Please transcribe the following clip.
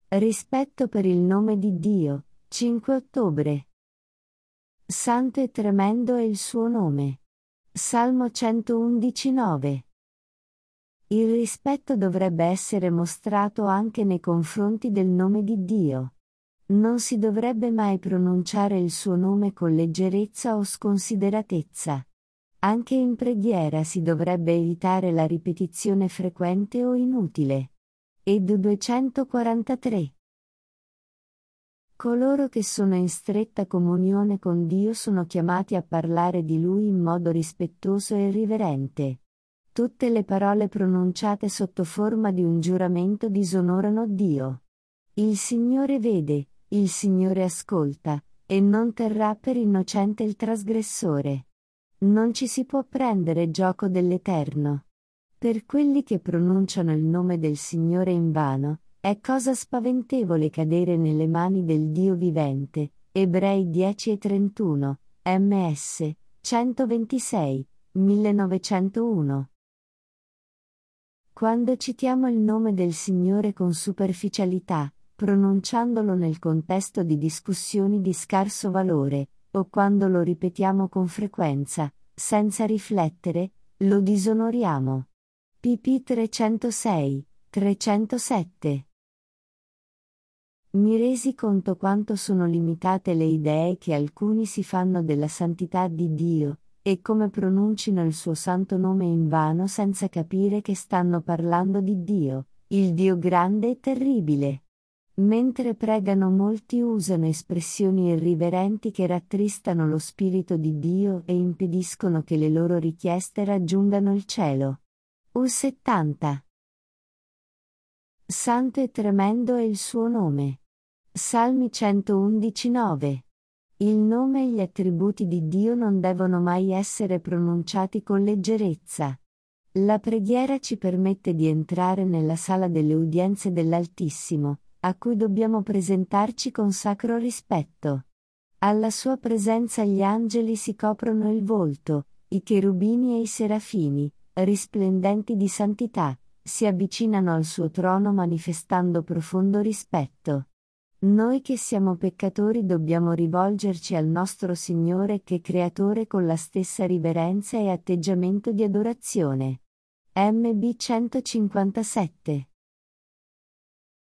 Rispetto per il nome di Dio, 5 ottobre. Santo e tremendo è il suo nome. Salmo 111:9. Il rispetto dovrebbe essere mostrato anche nei confronti del nome di Dio. Non si dovrebbe mai pronunciare il suo nome con leggerezza o sconsideratezza. Anche in preghiera si dovrebbe evitare la ripetizione frequente o inutile. Ed 243. Coloro che sono in stretta comunione con Dio sono chiamati a parlare di Lui in modo rispettoso e riverente. Tutte le parole pronunciate sotto forma di un giuramento disonorano Dio. Il Signore vede, il Signore ascolta, e non terrà per innocente il trasgressore. Non ci si può prendere gioco dell'Eterno. Per quelli che pronunciano il nome del Signore in vano, è cosa spaventevole cadere nelle mani del Dio vivente. Ebrei 10:31, ms. 126, 1901. Quando citiamo il nome del Signore con superficialità, pronunciandolo nel contesto di discussioni di scarso valore, o quando lo ripetiamo con frequenza, senza riflettere, lo disonoriamo. pp 306, 307. Mi resi conto quanto sono limitate le idee che alcuni si fanno della santità di Dio, e come pronuncino il suo santo nome in vano senza capire che stanno parlando di Dio, il Dio grande e terribile. Mentre pregano molti usano espressioni irriverenti che rattristano lo Spirito di Dio e impediscono che le loro richieste raggiungano il cielo. U70. Santo e tremendo è il suo nome. Salmi 111:9. Il nome e gli attributi di Dio non devono mai essere pronunciati con leggerezza. La preghiera ci permette di entrare nella sala delle udienze dell'Altissimo, a cui dobbiamo presentarci con sacro rispetto. Alla sua presenza gli angeli si coprono il volto, i cherubini e i serafini, risplendenti di santità, si avvicinano al suo trono manifestando profondo rispetto. Noi che siamo peccatori dobbiamo rivolgerci al nostro Signore che Creatore con la stessa riverenza e atteggiamento di adorazione. MB 157